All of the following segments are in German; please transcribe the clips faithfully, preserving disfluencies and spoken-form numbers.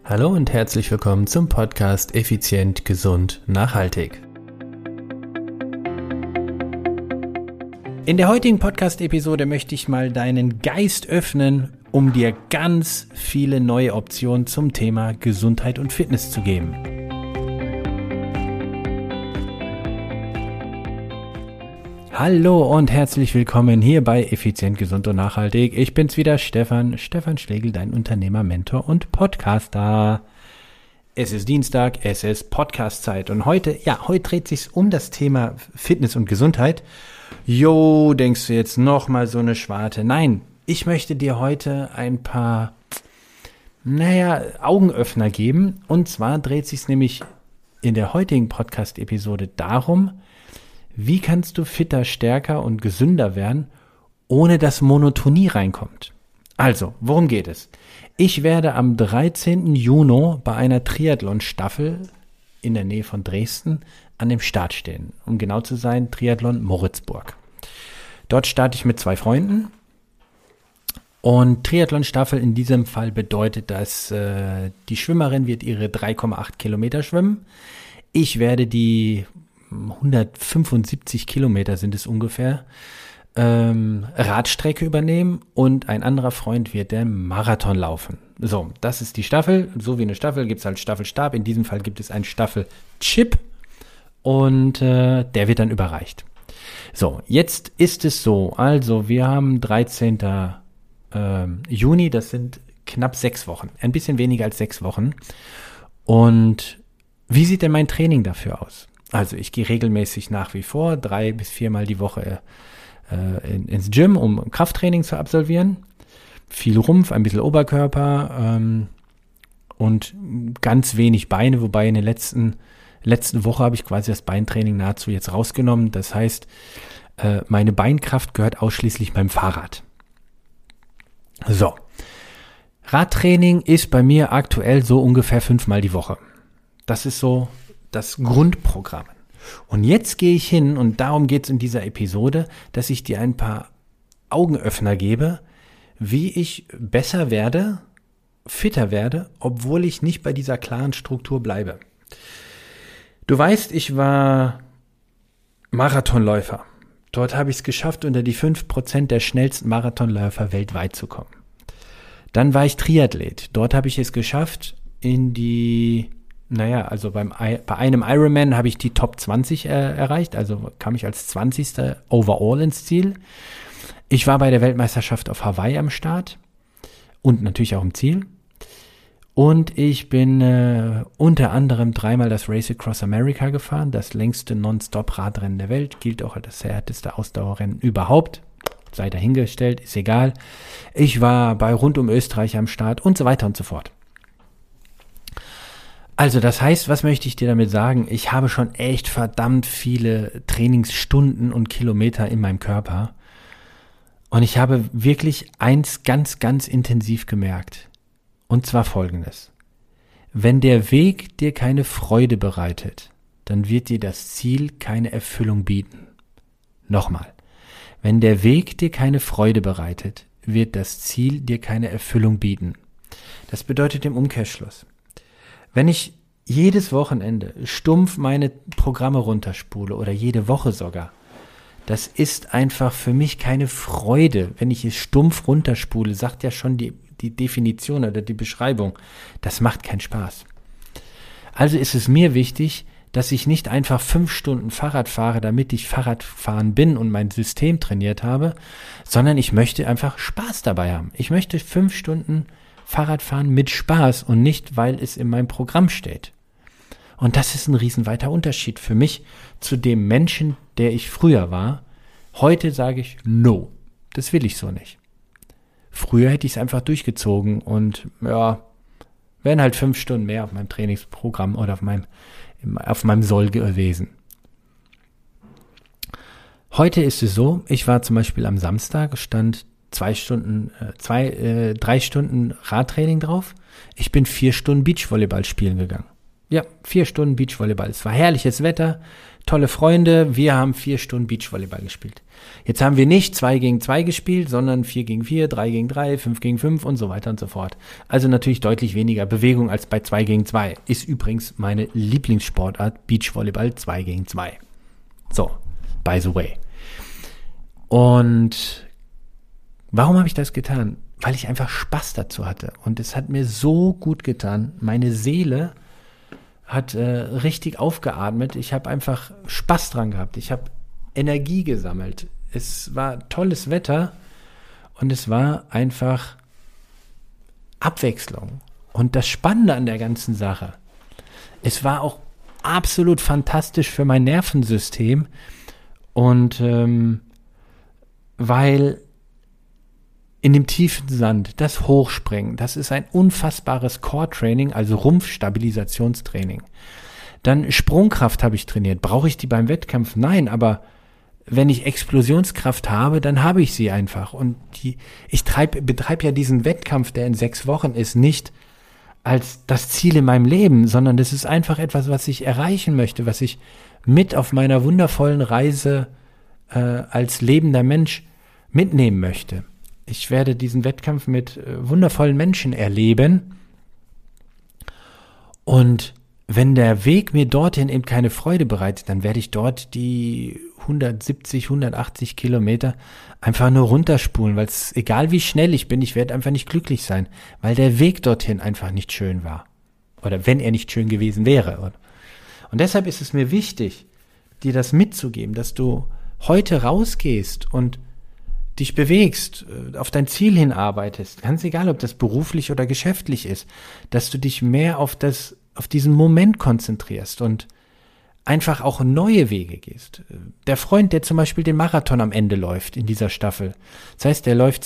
Hallo und herzlich willkommen zum Podcast Effizient, Gesund, Nachhaltig. In der heutigen Podcast-Episode möchte ich mal deinen Geist öffnen, um dir ganz viele neue Optionen zum Thema Gesundheit und Fitness zu geben. Hallo und herzlich willkommen hier bei Effizient, Gesund und Nachhaltig. Ich bin's wieder, Stefan, Stefan Schlegel, dein Unternehmer, Mentor und Podcaster. Es ist Dienstag, es ist Podcast-Zeit und heute, ja, heute dreht sich's um das Thema Fitness und Gesundheit. Jo, denkst du jetzt nochmal so eine Schwarte? Nein, ich möchte dir heute ein paar, naja, Augenöffner geben. Und zwar dreht sich's nämlich in der heutigen Podcast-Episode darum, wie kannst du fitter, stärker und gesünder werden, ohne dass Monotonie reinkommt? Also, worum geht es? Ich werde am dreizehnten Juni bei einer Triathlon-Staffel in der Nähe von Dresden an dem Start stehen. Um genau zu sein, Triathlon Moritzburg. Dort starte ich mit zwei Freunden. Und Triathlon-Staffel in diesem Fall bedeutet, dass äh, die Schwimmerin wird ihre drei Komma acht Kilometer schwimmen. Ich werde die hundertfünfundsiebzig Kilometer sind es ungefähr, ähm, Radstrecke übernehmen und ein anderer Freund wird den Marathon laufen. So, das ist die Staffel. So wie eine Staffel gibt es halt Staffelstab. In diesem Fall gibt es einen Staffelchip und äh, der wird dann überreicht. So, jetzt ist es so, also wir haben dreizehnten Ähm, Juni, das sind knapp sechs Wochen, ein bisschen weniger als sechs Wochen. Und wie sieht denn mein Training dafür aus? Also ich gehe regelmäßig nach wie vor drei bis viermal die Woche äh, in, ins Gym, um Krafttraining zu absolvieren. Viel Rumpf, ein bisschen Oberkörper ähm, und ganz wenig Beine, wobei in der letzten, letzten Woche habe ich quasi das Beintraining nahezu jetzt rausgenommen. Das heißt, äh, meine Beinkraft gehört ausschließlich meinem Fahrrad. So, Radtraining ist bei mir aktuell so ungefähr fünfmal die Woche. Das ist so das Grundprogramm. Und jetzt gehe ich hin, und darum geht es in dieser Episode, dass ich dir ein paar Augenöffner gebe, wie ich besser werde, fitter werde, obwohl ich nicht bei dieser klaren Struktur bleibe. Du weißt, ich war Marathonläufer. Dort habe ich es geschafft, unter die fünf Prozent der schnellsten Marathonläufer weltweit zu kommen. Dann war ich Triathlet. Dort habe ich es geschafft, in die Naja, also beim bei einem Ironman habe ich die Top zwanzig äh, erreicht, also kam ich als zwanzigster overall ins Ziel. Ich war bei der Weltmeisterschaft auf Hawaii am Start und natürlich auch im Ziel. Und ich bin äh, unter anderem dreimal das Race Across America gefahren, das längste Non-Stop-Radrennen der Welt, gilt auch als das härteste Ausdauerrennen überhaupt. Sei dahingestellt, ist egal. Ich war bei rund um Österreich am Start und so weiter und so fort. Also das heißt, was möchte ich dir damit sagen? Ich habe schon echt verdammt viele Trainingsstunden und Kilometer in meinem Körper. Und ich habe wirklich eins ganz, ganz intensiv gemerkt. Und zwar Folgendes. Wenn der Weg dir keine Freude bereitet, dann wird dir das Ziel keine Erfüllung bieten. Nochmal. Wenn der Weg dir keine Freude bereitet, wird das Ziel dir keine Erfüllung bieten. Das bedeutet im Umkehrschluss: Wenn ich jedes Wochenende stumpf meine Programme runterspule oder jede Woche sogar, das ist einfach für mich keine Freude. Wenn ich es stumpf runterspule, sagt ja schon die, die Definition oder die Beschreibung, das macht keinen Spaß. Also ist es mir wichtig, dass ich nicht einfach fünf Stunden Fahrrad fahre, damit ich Fahrradfahren bin und mein System trainiert habe, sondern ich möchte einfach Spaß dabei haben. Ich möchte fünf Stunden Fahrradfahren mit Spaß und nicht, weil es in meinem Programm steht. Und das ist ein riesenweiter Unterschied für mich zu dem Menschen, der ich früher war. Heute sage ich, no, das will ich so nicht. Früher hätte ich es einfach durchgezogen und ja, wären halt fünf Stunden mehr auf meinem Trainingsprogramm oder auf meinem, auf meinem Soll gewesen. Heute ist es so, ich war zum Beispiel am Samstag, stand zwei Stunden, äh, zwei, äh, drei Stunden Radtraining drauf. Ich bin vier Stunden Beachvolleyball spielen gegangen. Ja, vier Stunden Beachvolleyball. Es war herrliches Wetter, tolle Freunde. Wir haben vier Stunden Beachvolleyball gespielt. Jetzt haben wir nicht zwei gegen zwei gespielt, sondern vier gegen vier, drei gegen drei, fünf gegen fünf und so weiter und so fort. Also natürlich deutlich weniger Bewegung als bei zwei gegen zwei. Ist übrigens meine Lieblingssportart, Beachvolleyball zwei gegen zwei. So, by the way. Und warum habe ich das getan? Weil ich einfach Spaß dazu hatte. Und es hat mir so gut getan. Meine Seele hat äh, richtig aufgeatmet. Ich habe einfach Spaß dran gehabt. Ich habe Energie gesammelt. Es war tolles Wetter und es war einfach Abwechslung. Und das Spannende an der ganzen Sache, es war auch absolut fantastisch für mein Nervensystem und ähm, weil in dem tiefen Sand, das Hochspringen, das ist ein unfassbares Core-Training, also Rumpfstabilisationstraining. Dann Sprungkraft habe ich trainiert. Brauche ich die beim Wettkampf? Nein, aber wenn ich Explosionskraft habe, dann habe ich sie einfach. Und die, ich treib, betreibe ja diesen Wettkampf, der in sechs Wochen ist, nicht als das Ziel in meinem Leben, sondern das ist einfach etwas, was ich erreichen möchte, was ich mit auf meiner wundervollen Reise äh, als lebender Mensch mitnehmen möchte. Ich werde diesen Wettkampf mit äh, wundervollen Menschen erleben. Und wenn der Weg mir dorthin eben keine Freude bereitet, dann werde ich dort die hundertsiebzig, hundertachtzig Kilometer einfach nur runterspulen, weil es, egal wie schnell ich bin, ich werde einfach nicht glücklich sein, weil der Weg dorthin einfach nicht schön war. Oder wenn er nicht schön gewesen wäre. Und deshalb ist es mir wichtig, dir das mitzugeben, dass du heute rausgehst und dich bewegst, auf dein Ziel hinarbeitest, ganz egal, ob das beruflich oder geschäftlich ist, dass du dich mehr auf das, auf diesen Moment konzentrierst und einfach auch neue Wege gehst. Der Freund, der zum Beispiel den Marathon am Ende läuft in dieser Staffel, das heißt, der läuft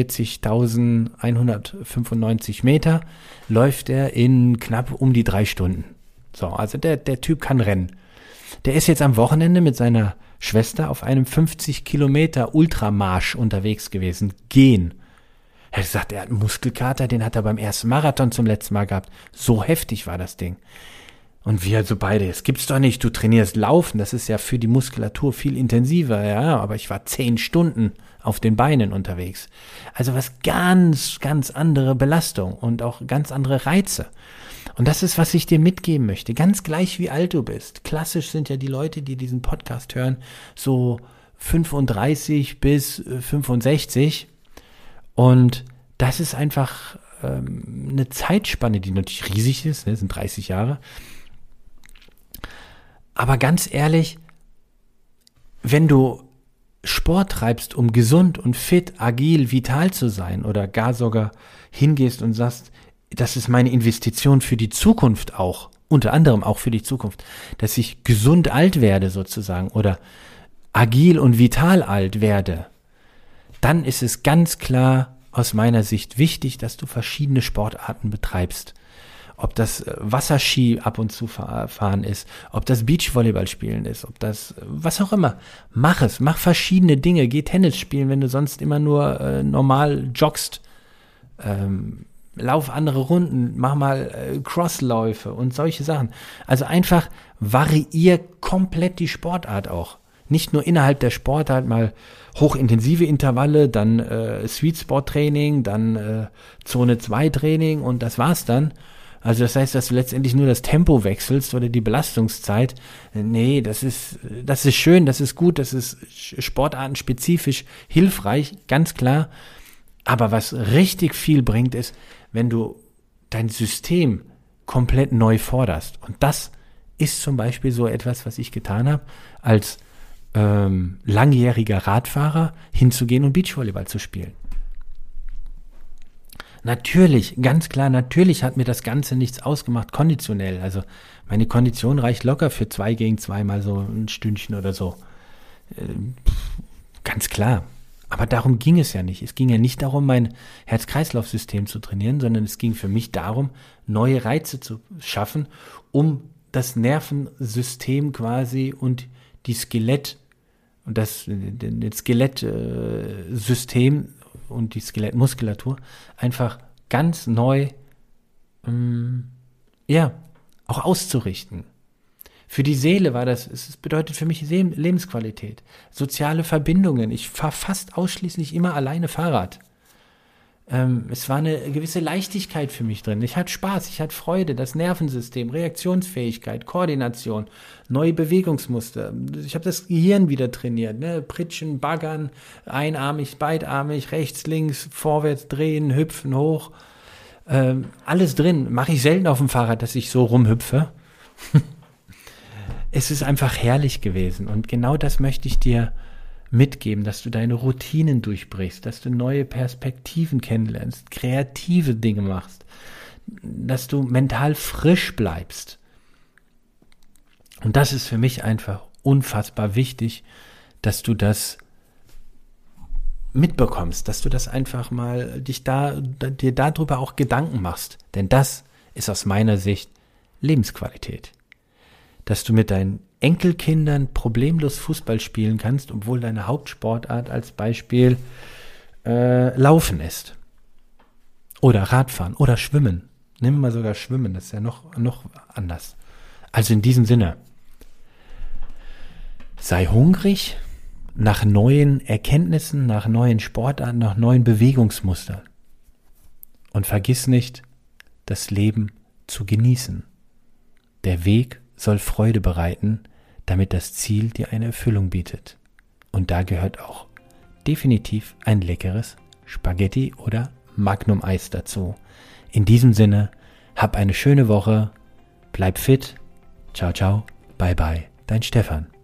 zweiundvierzigtausendeinhundertfünfundneunzig Meter, läuft er in knapp um die drei Stunden. So, also der, der Typ kann rennen. Der ist jetzt am Wochenende mit seiner Schwester auf einem fünfzig Kilometer Ultramarsch unterwegs gewesen. Gehen. Er hat gesagt, er hat einen Muskelkater, den hat er beim ersten Marathon zum letzten Mal gehabt. So heftig war das Ding. Und wir so beide, das gibt's doch nicht, du trainierst Laufen, das ist ja für die Muskulatur viel intensiver, ja, aber ich war zehn Stunden auf den Beinen unterwegs. Also was ganz, ganz andere Belastung und auch ganz andere Reize. Und das ist, was ich dir mitgeben möchte, ganz gleich wie alt du bist. Klassisch sind ja die Leute, die diesen Podcast hören, so fünfunddreißig bis fünfundsechzig. Und das ist einfach ähm, eine Zeitspanne, die natürlich riesig ist, ne? Das sind dreißig Jahre. Aber ganz ehrlich, wenn du Sport treibst, um gesund und fit, agil, vital zu sein oder gar sogar hingehst und sagst, das ist meine Investition für die Zukunft auch, unter anderem auch für die Zukunft, dass ich gesund alt werde sozusagen oder agil und vital alt werde, dann ist es ganz klar aus meiner Sicht wichtig, dass du verschiedene Sportarten betreibst. Ob das Wasserski ab und zu fahren ist, ob das Beachvolleyball spielen ist, ob das, was auch immer. Mach es, mach verschiedene Dinge. Geh Tennis spielen, wenn du sonst immer nur äh, normal joggst. Ähm, lauf andere Runden, mach mal äh, Crossläufe und solche Sachen. Also einfach variier komplett die Sportart auch. Nicht nur innerhalb der Sportart mal hochintensive Intervalle, dann äh, Sweet Spot Training, dann äh, Zone zwei Training und das war's dann. Also das heißt, dass du letztendlich nur das Tempo wechselst oder die Belastungszeit. Nee, das ist, das ist schön, das ist gut, das ist sportartenspezifisch hilfreich, ganz klar. Aber was richtig viel bringt, ist, wenn du dein System komplett neu forderst. Und das ist zum Beispiel so etwas, was ich getan habe, als ähm, langjähriger Radfahrer hinzugehen und Beachvolleyball zu spielen. Natürlich, ganz klar, natürlich hat mir das Ganze nichts ausgemacht, konditionell. Also meine Kondition reicht locker für zwei gegen zwei mal so ein Stündchen oder so. Äh, ganz klar. Aber darum ging es ja nicht. Es ging ja nicht darum, mein Herz-Kreislauf-System zu trainieren, sondern es ging für mich darum, neue Reize zu schaffen, um das Nervensystem quasi und die Skelett und das, das Skelettsystem und die Skelettmuskulatur einfach ganz neu ähm, ja, auch auszurichten. Für die Seele war das, es bedeutet für mich Lebensqualität, soziale Verbindungen. Ich fahre fast ausschließlich immer alleine Fahrrad. Ähm, es war eine gewisse Leichtigkeit für mich drin. Ich hatte Spaß, ich hatte Freude, das Nervensystem, Reaktionsfähigkeit, Koordination, neue Bewegungsmuster. Ich habe das Gehirn wieder trainiert, ne? Pritschen, baggern, einarmig, beidarmig, rechts, links, vorwärts, drehen, hüpfen, hoch. Ähm, alles drin. Mache ich selten auf dem Fahrrad, dass ich so rumhüpfe. Es ist einfach herrlich gewesen und genau das möchte ich dir mitgeben, dass du deine Routinen durchbrichst, dass du neue Perspektiven kennenlernst, kreative Dinge machst, dass du mental frisch bleibst. Und das ist für mich einfach unfassbar wichtig, dass du das mitbekommst, dass du das einfach mal dich da, dir darüber auch Gedanken machst. Denn das ist aus meiner Sicht Lebensqualität. Dass du mit deinen Enkelkindern problemlos Fußball spielen kannst, obwohl deine Hauptsportart als Beispiel äh, Laufen ist. Oder Radfahren oder Schwimmen. Nimm mal sogar Schwimmen, das ist ja noch, noch anders. Also in diesem Sinne, sei hungrig nach neuen Erkenntnissen, nach neuen Sportarten, nach neuen Bewegungsmustern. Und vergiss nicht, das Leben zu genießen. Der Weg soll Freude bereiten, damit das Ziel dir eine Erfüllung bietet. Und da gehört auch definitiv ein leckeres Spaghetti oder Magnum-Eis dazu. In diesem Sinne, hab eine schöne Woche, bleib fit, ciao, ciao, bye, bye, dein Stefan.